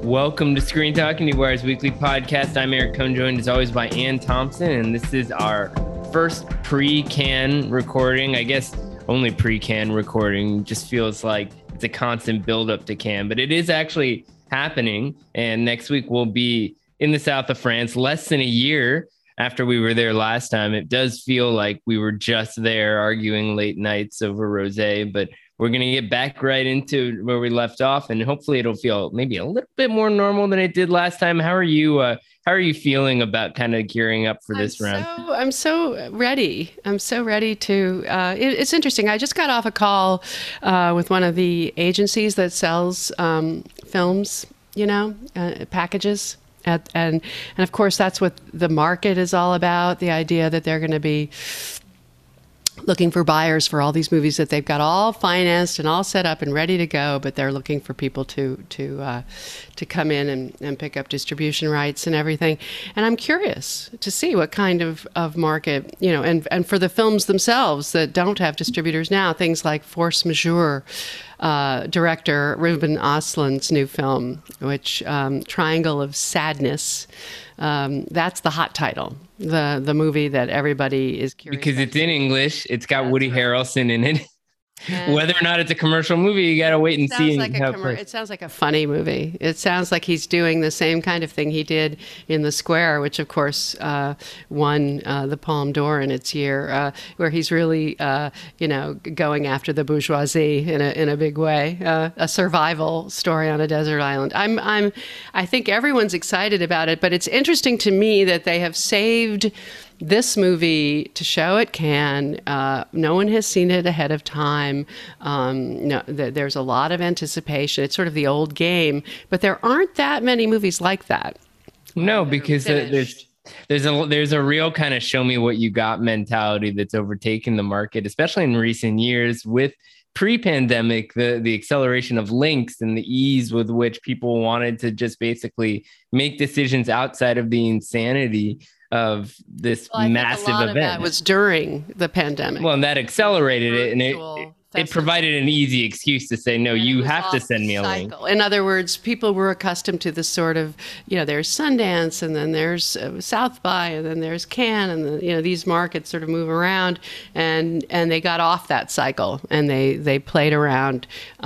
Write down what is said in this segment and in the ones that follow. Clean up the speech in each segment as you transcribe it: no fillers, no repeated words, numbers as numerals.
Welcome to Screen Talk, IndieWire's weekly podcast. I'm Eric Cohn, joined as always by Ann Thompson, and this is our first pre-Cannes recording. I guess only pre-Cannes recording. Just feels like it's a constant build-up to Cannes, but it is actually happening. And next week we'll be in the south of France, less than a year after we were there last time. It does feel like we were just there arguing late nights over rosé, but we're going to get back right into where we left off, and hopefully it'll feel maybe a little bit more normal than it did last time. How are you feeling about kind of gearing up for this round? I'm so ready. I'm so ready to. It's interesting. I just got off a call with one of the agencies that sells films, packages. And of course, that's what the market is all about. The idea that they're going to be looking for buyers for all these movies that they've got all financed and all set up and ready to go, but they're looking for people to come in and pick up distribution rights and everything. And I'm curious to see what kind of market, and for the films themselves that don't have distributors now, things like Force Majeure, director Ruben Östlund's new film, which Triangle of Sadness, that's the hot title. The movie that everybody is curious because it's in English. It's got Woody Harrelson in it. Whether or not it's a commercial movie, you got to wait and see. It sounds like a funny movie. It sounds like he's doing the same kind of thing he did in The Square, which of course won the Palme d'Or in its year, where he's really, going after the bourgeoisie in a big way, a survival story on a desert island. I think everyone's excited about it, but it's interesting to me that they have saved this movie to show at Cannes. No one has seen it ahead of time. There's a lot of anticipation. It's sort of the old game, but there aren't that many movies like that. No, because there's a real kind of show me what you got mentality that's overtaken the market, especially in recent years with pre-pandemic, the acceleration of links and the ease with which people wanted to just basically make decisions outside of the insanity of this massive event. Of that was during the pandemic. Well, and that accelerated it, and it provided an easy excuse to say, no, you have to send me a link. In other words, people were accustomed to this sort of, there's Sundance, and then there's South by, and then there's Cannes, and these markets sort of move around, and they got off that cycle, and they played around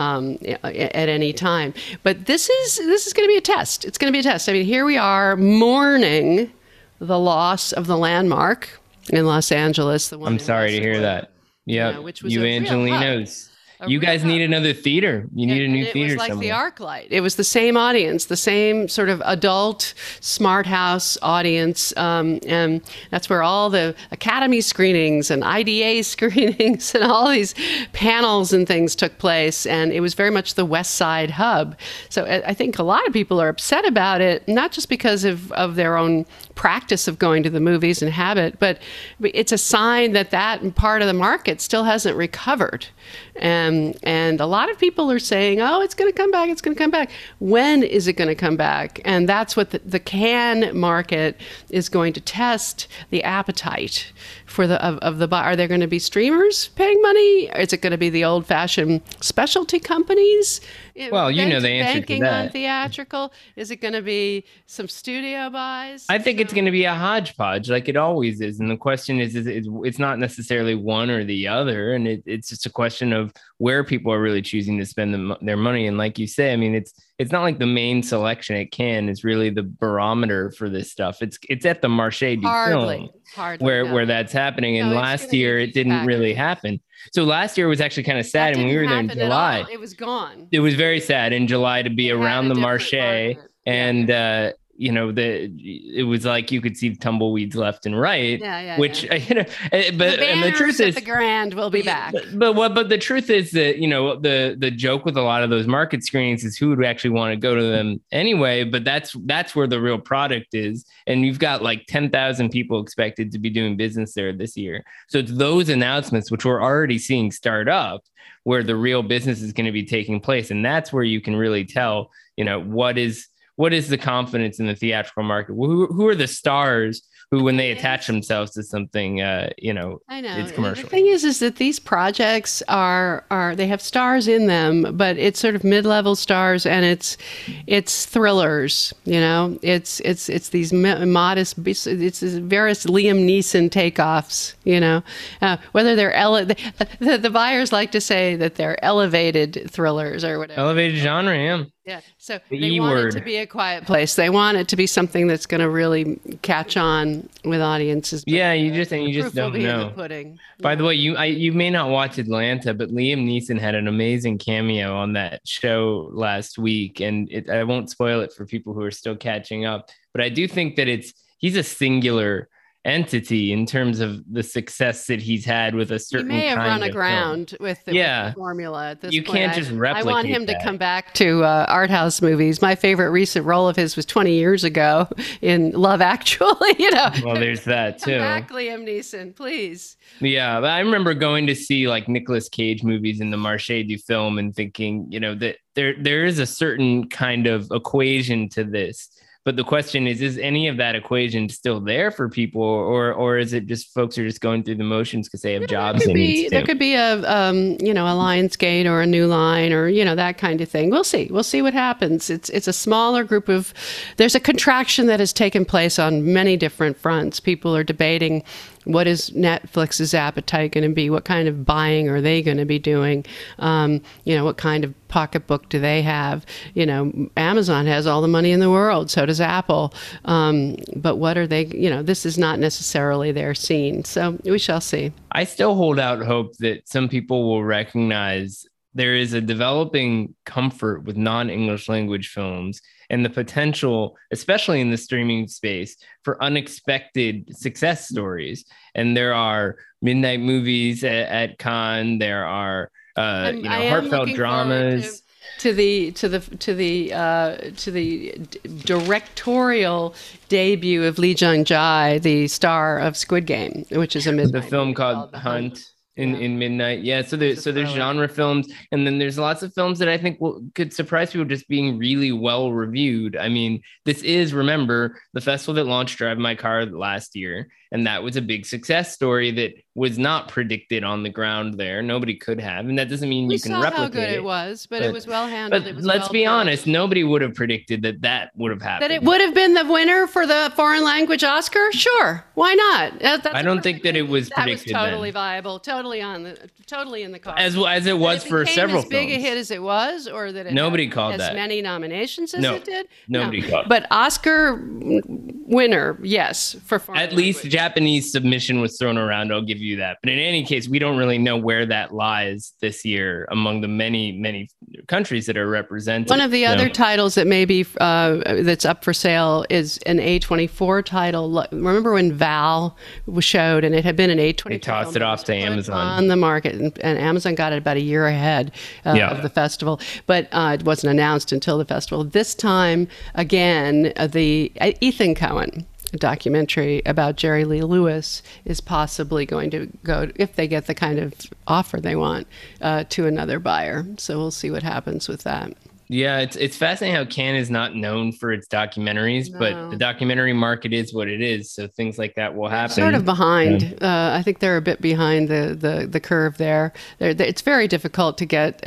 at any time. But this is going to be a test. It's going to be a test. I mean, here we are mourning the loss of the Landmark in Los Angeles. I'm sorry to hear that. Yeah, which was Evangelinos. You guys need another theater. You need a new theater somewhere. It was like the ArcLight. It was the same audience, the same sort of adult, smart house audience. And that's where all the Academy screenings and IDA screenings and all these panels and things took place. And it was very much the West Side hub. So I think a lot of people are upset about it, not just because of their own practice of going to the movies and habit, but it's a sign that part of the market still hasn't recovered. And a lot of people are saying, oh, it's going to come back. It's going to come back. When is it going to come back? And that's what the Cannes market is going to test, the appetite for of the buyer. Are there going to be streamers paying money? Is it going to be the old-fashioned specialty companies? Well, the answer to that. Banking on theatrical? Is it going to be some studio buys? I think it's going to be a hodgepodge, like it always is. And the question is it's not necessarily one or the other, and it's just a question of where people are really choosing to spend their money. And like you say, I mean, it's not like the main selection at Cannes is really the barometer for this stuff. It's at the Marché du Film where that's happening. And last year it didn't really happen. So last year was actually kind of sad, and we were there in July. It was gone. It was very sad in July to be around the Marché, and it was like you could see tumbleweeds left and right. Which but and the truth is, the Grand will be back. But the truth is that the joke with a lot of those market screenings is who would actually want to go to them anyway. But that's where the real product is, and you've got like 10,000 people expected to be doing business there this year. So it's those announcements which we're already seeing start up where the real business is going to be taking place, and that's where you can really tell what is the confidence in the theatrical market. Who are the stars who, when they attach themselves to something, I know. it's And the commercial. thing is that these projects are they have stars in them, but it's sort of mid-level stars, and it's thrillers. It's these modest, it's these various Liam Neeson takeoffs. Whether they're the buyers like to say that they're elevated thrillers or whatever. Elevated genre, yeah. Yeah. So The they E want word. it to be a quiet place. They want it to be something that's going to really catch on with audiences. But Yeah, you just proof will don't be in the know. pudding. By the way, you may not watch Atlanta, but Liam Neeson had an amazing cameo on that show last week, and I won't spoil it for people who are still catching up. But I do think that he's a singular entity in terms of the success that he's had with a He certain may have kind run of aground with the formula at this You point. can't just I replicate want him to that. come back to art house movies. My favorite recent role of his was 20 years ago in Love Actually. Well, there's that Come too. back, Liam Neeson, please. Yeah, but I remember going to see like Nicolas Cage movies in the Marché du Film and thinking, that there is a certain kind of equation to this. But the question is any of that equation still there for people, or is it just folks are just going through the motions because they have jobs? There could be a Lionsgate or a New Line or that kind of thing. We'll see. We'll see what happens. It's a smaller group of. There's a contraction that has taken place on many different fronts. People are debating what is Netflix's appetite going to be? What kind of buying are they going to be doing? What kind of pocketbook do they have? Amazon has all the money in the world. So does Apple. But what are they? This is not necessarily their scene. So we shall see. I still hold out hope that some people will recognize there is a developing comfort with non-English language films and the potential, especially in the streaming space, for unexpected success stories. And there are midnight movies at Cannes. There are heartfelt dramas. To the directorial debut of Lee Jung-jae, the star of Squid Game, which is a midnight The film movie called The Hunt. In midnight, yeah. So there's genre films, and then there's lots of films that I think could surprise people just being really well reviewed. I mean, this is, remember, the festival that launched Drive My Car last year, and that was a big success story that was not predicted on the ground there. Nobody could have, and that doesn't mean you can replicate how good it was, but it was well handled. But let's be honest, nobody would have predicted that would have happened. That it would have been the winner for the foreign language Oscar? Sure, why not? I don't think that it was predicted. That was totally viable, totally in the cards. As it was for several as big films. a hit as it was, or that it Nobody had called as that. many nominations as it did. Nobody called. But Oscar winner, yes, for foreign At least language. Japanese submission was thrown around. I'll give you that. But in any case, we don't really know where that lies this year among the many, many countries that are represented. One of the other titles that may be that's up for sale is an A24 title. Remember when Val was showed, and it had been an A24. They tossed it off to Amazon on the market, and Amazon got it about a year ahead of the festival, but it wasn't announced until the festival. This time, again, the Ethan Coen documentary about Jerry Lee Lewis is possibly going to go, if they get the kind of offer they want, to another buyer. So we'll see what happens with that. Yeah, it's fascinating how Cannes is not known for its documentaries, but the documentary market is what it is. So things like that will happen. Sort of behind. I think they're a bit behind the curve there. It's very difficult to get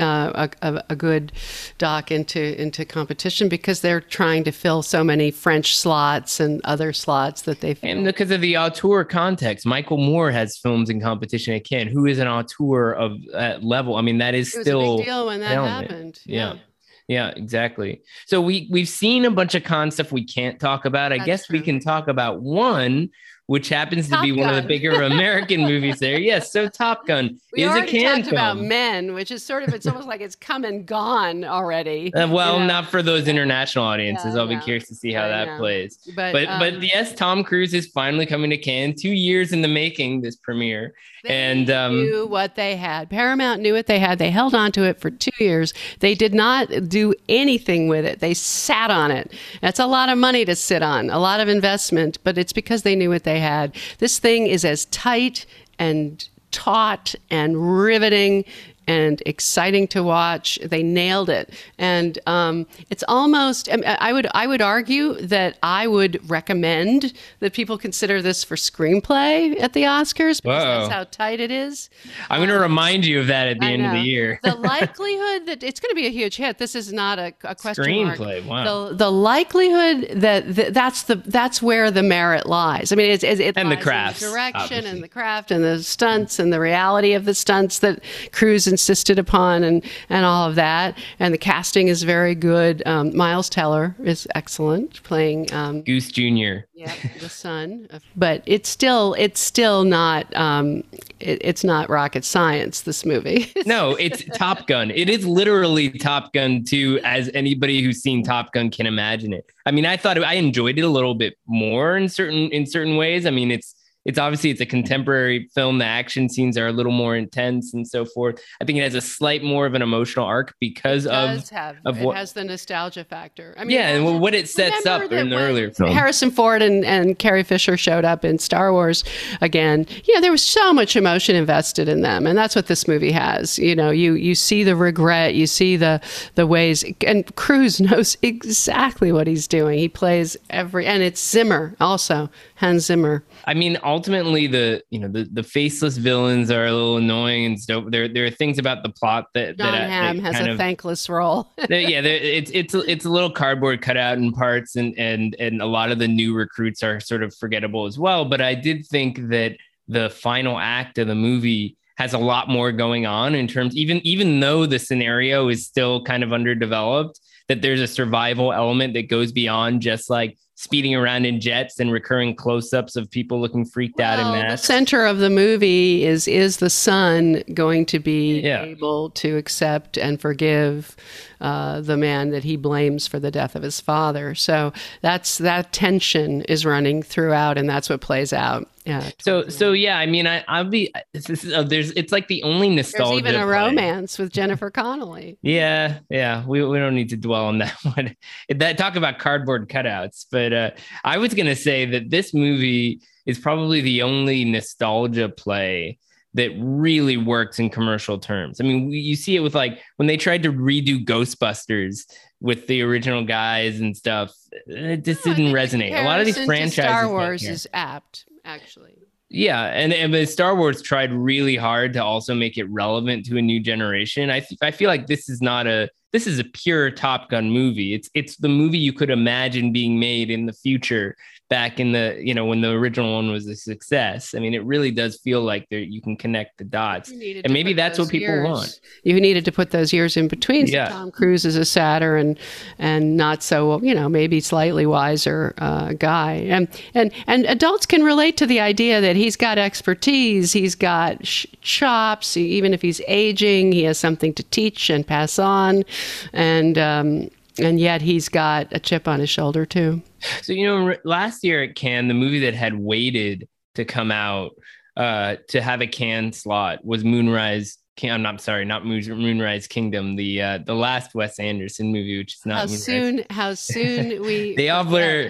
a good doc into competition because they're trying to fill so many French slots and other slots that they fill. And because of the auteur context, Michael Moore has films in competition at Cannes. Who is an auteur of that level? I mean, that is still a big deal when that happened. Yeah, exactly. So we've seen a bunch of Cannes stuff we can't talk about. I guess we can talk about one, which happens to be one of the bigger American movies there. Yes, so Top Gun is a Cannes talked film. about Men, which is sort of, it's almost like it's come and gone already. Not for those international audiences. I'll be curious to see how that plays. But yes, Tom Cruise is finally coming to Cannes. 2 years in the making, this premiere. They knew what they had. Paramount knew what they had. They held on to it for 2 years. They did not do anything with it. They sat on it. That's a lot of money to sit on, a lot of investment, but it's because they knew what they had. This thing is as tight and taut and riveting and exciting to watch. They nailed it, and it's almost. I would argue that I would recommend that people consider this for screenplay at the Oscars because that's how tight it is. I'm going to remind you of that at the end of the year. The likelihood that it's going to be a huge hit. This is not a question screenplay. Mark. Wow. The likelihood that's where the merit lies. I mean, it and lies the crafts, in the direction obviously. and the craft and the stunts and the reality of the stunts that Cruise insisted upon and all of that. And the casting is very good. Miles Teller is excellent playing Goose Jr. Yeah, the son. But it's still not it's not rocket science, this movie. No, it's Top Gun. It is literally Top Gun 2, as anybody who's seen Top Gun can imagine it. I mean, I enjoyed it a little bit more in certain ways. I mean, it's obviously it's a contemporary film. The action scenes are a little more intense and so forth. I think it has a slight more of an emotional arc because it has the nostalgia factor. I mean, and what it sets up in the earlier film. Harrison Ford and Carrie Fisher showed up in Star Wars again. There was so much emotion invested in them, and that's what this movie has. You see the regret, you see the ways, and Cruise knows exactly what he's doing. He plays and it's Zimmer also, Hans Zimmer. I mean, ultimately, the faceless villains are a little annoying and stuff. There are things about the plot that John Hamm has a thankless role. It's a little cardboard cutout in parts, and a lot of the new recruits are sort of forgettable as well. But I did think that the final act of the movie has a lot more going on in terms, even though the scenario is still kind of underdeveloped, that there's a survival element that goes beyond just like speeding around in jets and recurring close-ups of people looking freaked out in masks. The center of the movie is the son going to be able to accept and forgive the man that he blames for the death of his father. So that tension is running throughout, and that's what plays out. Yeah. So yeah, I mean, it's like the only nostalgia. There's even a romance with Jennifer Connelly. Yeah. We don't need to dwell on that one. Talk about cardboard cutouts. But I was going to say that this movie is probably the only nostalgia play that really works in commercial terms. I mean, you see it with like when they tried to redo Ghostbusters with the original guys and stuff. It just didn't resonate. A lot of these franchises. Star Wars is apt, actually. Yeah, and Star Wars tried really hard to also make it relevant to a new generation. I feel like this is a pure Top Gun movie. It's the movie you could imagine being made in the future, back in the when the original one was a success. I mean, it really does feel like you can connect the dots, and maybe that's what people want. You needed to put those years in between. So Tom Cruise is a sadder and not so maybe slightly wiser guy, and adults can relate to the idea that he's got expertise, he's got chops. Even if he's aging, he has something to teach and pass on, and yet he's got a chip on his shoulder too. So, last year at Cannes, the movie that had waited to come out to have a Cannes slot was Moonrise. Not Moonrise Kingdom, the last Wes Anderson movie, which is not. How soon we the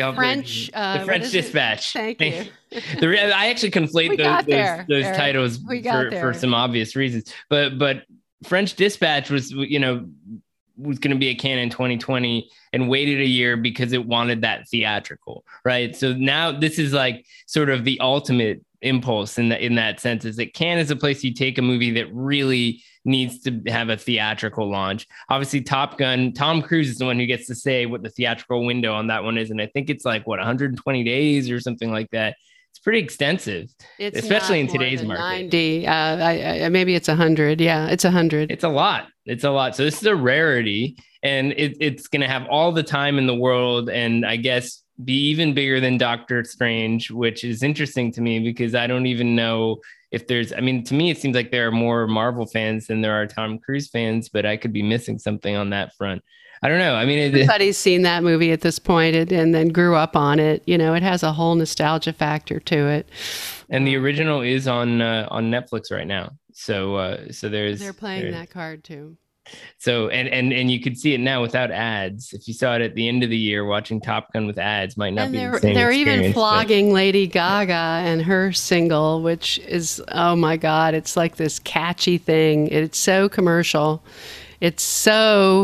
French Dispatch. Thank you. I actually conflate those titles for some obvious reasons, but French Dispatch was going to be a Cannes in 2020 and waited a year because it wanted that theatrical, right? So now this is like sort of the ultimate impulse in that sense, is that Cannes is a place you take a movie that really needs to have a theatrical launch. Obviously, Top Gun, Tom Cruise is the one who gets to say what the theatrical window on that one is. And I think it's like, 120 days or something like that. It's pretty extensive, especially in today's market. 90, maybe it's 100. Yeah, it's 100. It's a lot. So this is a rarity, and it's going to have all the time in the world, and I guess be even bigger than Doctor Strange, which is interesting to me because I don't even know if there's. I mean, to me, it seems like there are more Marvel fans than there are Tom Cruise fans, but I could be missing something on that front. I don't know. I mean, everybody's seen that movie at this point and then grew up on it. It has a whole nostalgia factor to it. And the original is on Netflix right now. So they're playing that card too. So and you could see it now without ads. If you saw it at the end of the year, watching Top Gun with ads might not And be the they're same they're even experience. But flogging Lady Gaga and her single, which is, oh my God, it's like this catchy thing. It's so commercial. It's so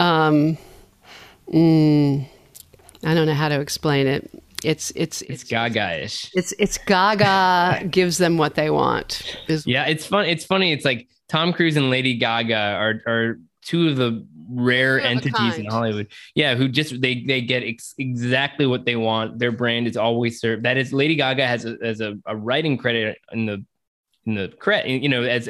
I don't know how to explain it. it's Gaga-ish. It's Gaga gives them what they want. Yeah, it's fun. It's funny. It's like Tom Cruise and Lady Gaga are two of the rare Two of a entities in kind. Hollywood. Yeah, who just they get exactly what they want. Their brand is always served. That is, Lady Gaga has a writing credit in the credit,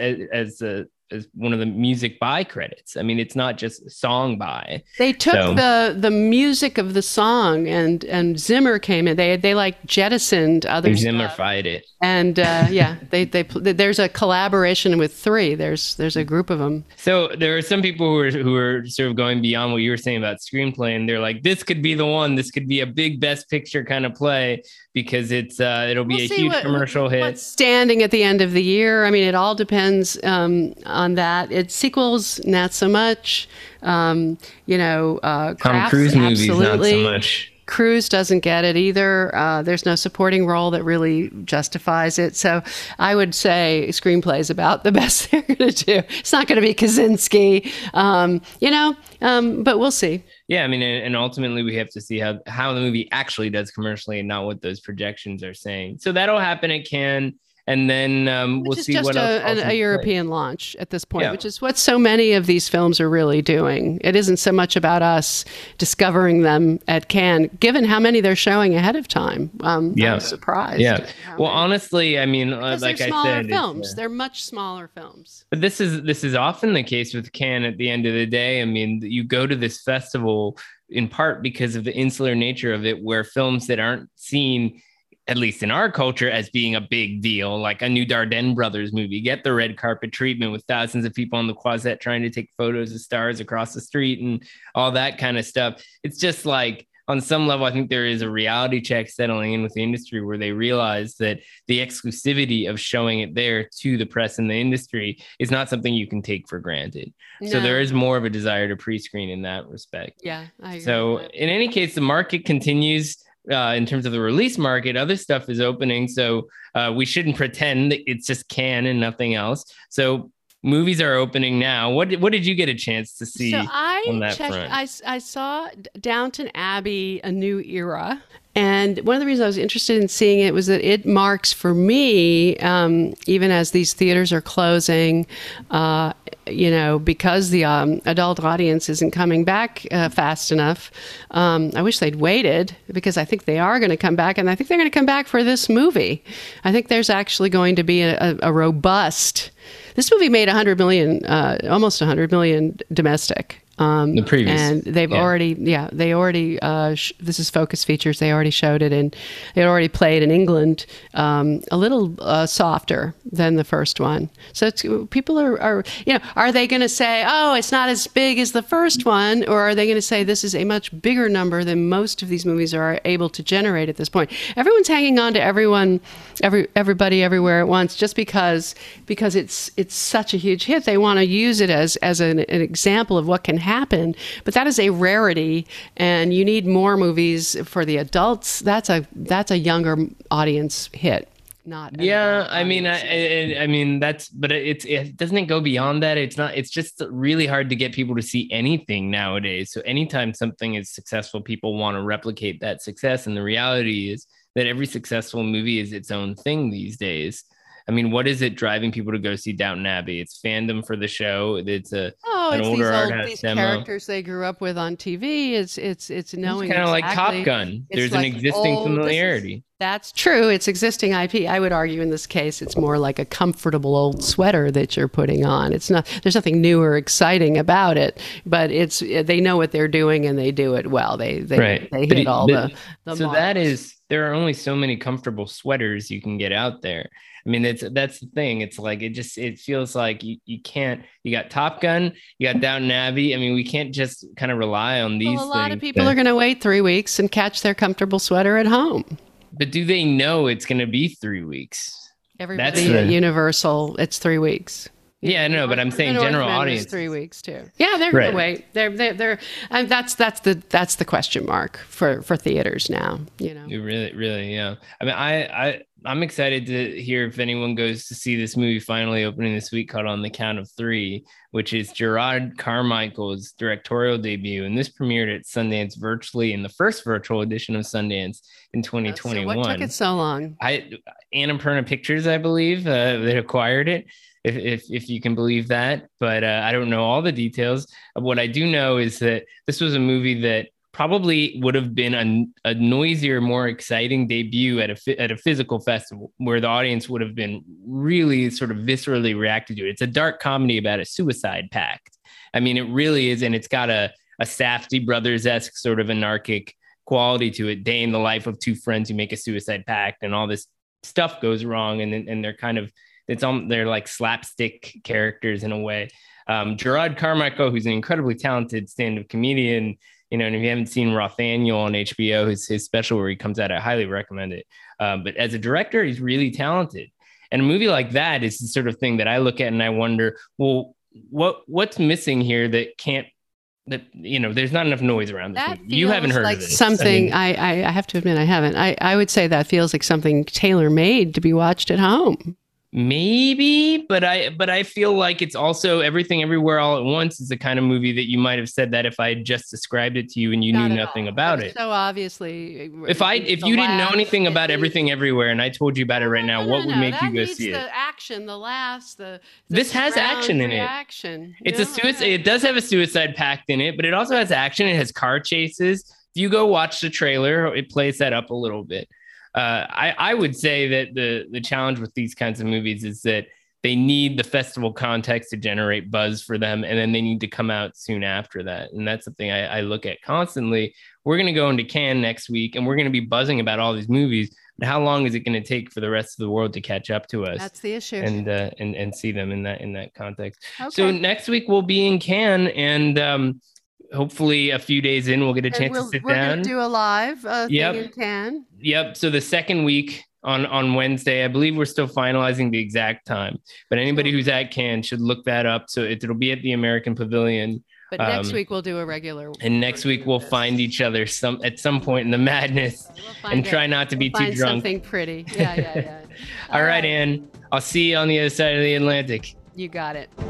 as one of the music by credits. I mean, it's not just song by. They took So the music of the song, and Zimmer came in. They like jettisoned other they stuff. Zimmerfied it. And yeah, there's a collaboration with three. There's a group of them. So there are some people who are sort of going beyond what you were saying about screenplay, and they're like, this could be the one. This could be a big Best Picture kind of play because it'll be We'll a see huge commercial hit. what's standing at the end of the year. I mean, it all depends on that. It's sequels, not so much. Tom Tom Cruise movies, not so much. Cruise doesn't get it either. There's no supporting role that really justifies it. So I would say screenplay is about the best they're going to do. It's not going to be Kaczynski, but we'll see. Yeah, I mean, and ultimately we have to see how the movie actually does commercially and not what those projections are saying. So that'll happen at Cannes. And then we'll Which is see just what else falls a into European launch at this point, Yeah. which is what so many of these films are really doing. It isn't so much about us discovering them at Cannes, given how many they're showing ahead of time. I was surprised. Yeah. at how Well, many. honestly, I mean, Because like they're I smaller said, films. They're much smaller films. but this is often the case with Cannes at the end of the day. I mean, you go to this festival in part because of the insular nature of it, where films that aren't seen, at least in our culture, as being a big deal, like a new Dardenne Brothers movie, get the red carpet treatment with thousands of people on the Croisette trying to take photos of stars across the street and all that kind of stuff. It's just like, on some level, I think there is a reality check settling in with the industry where they realize that the exclusivity of showing it there to the press and the industry is not something you can take for granted. So No. there is more of a desire to pre-screen in that respect. Yeah, I agree. So with that. in any case, the market continues. In terms of the release market, other stuff is opening. So we shouldn't pretend that it's just Cannes and nothing else. So movies are opening now. What did you get a chance to see So on I that checked. front? I saw Downton Abbey: A New Era, and one of the reasons I was interested in seeing it was that it marks for me, even as these theaters are closing, because the adult audience isn't coming back fast enough. I wish they'd waited, because I think they are going to come back, and I think they're going to come back for this movie. I think there's actually going to be a robust. This movie made 100 million, almost 100 million domestic. The previous, and they've already, this is Focus Features. They already showed it, and it already played in England, a little softer than the first one. So people are they going to say, oh, it's not as big as the first one, or are they going to say this is a much bigger number than most of these movies are able to generate at this point? Everyone's hanging on to everybody, everywhere at once, just because it's such a huge hit. They want to use it as an example of what can happen, but that is a rarity, and you need more movies for the adults. That's a younger audience hit. Not yeah, I mean, I mean but it doesn't go beyond that. It's just really hard to get people to see anything nowadays. So anytime something is successful, people want to replicate that success, and the reality is that every successful movie is its own thing these days. I mean, what is it driving people to go see Downton Abbey? It's fandom for the show. It's an older art house these demo. characters they grew up with on TV. It's knowing. It's kind of like exactly- Top Gun. it's There's like, an existing oh, familiarity. That's true. It's existing IP. I would argue in this case, it's more like a comfortable old sweater that you're putting on. It's not. There's nothing new or exciting about it, but they know what they're doing and they do it well. They Right. They hit all the. So marks. there are only so many comfortable sweaters you can get out there. I mean, that's the thing. It's like it feels like you can't. You got Top Gun, you got Downton Abbey. I mean, we can't just kind of rely on these. Well, a lot of things people are going to wait 3 weeks and catch their comfortable sweater at home. But do they know it's going to be 3 weeks? Everybody at Universal, it's 3 weeks. Yeah, I know, but I'm saying general audience. 3 weeks too. Yeah, they're Right. gonna wait. They're and that's the question mark for theaters now. You know. You really, yeah. I mean, I'm excited to hear if anyone goes to see this movie finally opening this week, called On the Count of Three, which is Gerard Carmichael's directorial debut, and this premiered at Sundance virtually in the first virtual edition of Sundance in 2021. So what took it so long? Annapurna Pictures, I believe, that acquired it. If you can believe that, but I don't know all the details. What I do know is that this was a movie that probably would have been a noisier, more exciting debut at a physical festival, where the audience would have been really sort of viscerally reacted to it. It's a dark comedy about a suicide pact. I mean, it really is, and it's got a Safdie Brothers-esque sort of anarchic quality to it. Day in the life of two friends who make a suicide pact, and all this stuff goes wrong, and they're kind of they're like slapstick characters in a way. Gerard Carmichael, who's an incredibly talented stand-up comedian, and if you haven't seen Rothaniel on HBO, his special where he comes out, I highly recommend it. But as a director, he's really talented. And a movie like that is the sort of thing that I look at and I wonder, well, what's missing here that there's not enough noise around this movie. You haven't heard of it. Something I have to admit I haven't. I would say that feels like something tailor-made to be watched at home. Maybe, but I feel like it's also Everything Everywhere All at Once is the kind of movie that you might have said that if I had just described it to you and you knew nothing about it. So obviously, if you didn't know anything about Everything Everywhere and I told you about it right now, what would make you go see it? The action, the laughs, this has action in it. It's a suicide. It does have a suicide pact in it, but it also has action. It has car chases. If you go watch the trailer, it plays that up a little bit. I would say that the challenge with these kinds of movies is that they need the festival context to generate buzz for them, and then they need to come out soon after that. And that's something I look at constantly. We're going to go into Cannes next week, and we're going to be buzzing about all these movies. But how long is it going to take for the rest of the world to catch up to us? That's the issue. And see them in that context. Okay. So next week we'll be in Cannes, and hopefully a few days in we'll get a chance to sit down. We're going to do a live thing in Cannes. Yep. So the second week on Wednesday, I believe we're still finalizing the exact time, but anybody who's at Cannes should look that up. So it'll be at the American Pavilion. But next week we'll do a regular. And next week we'll find each other at some point in the madness, and try not to be too drunk. Something pretty. Yeah. All right, Ann. I'll see you on the other side of the Atlantic. You got it.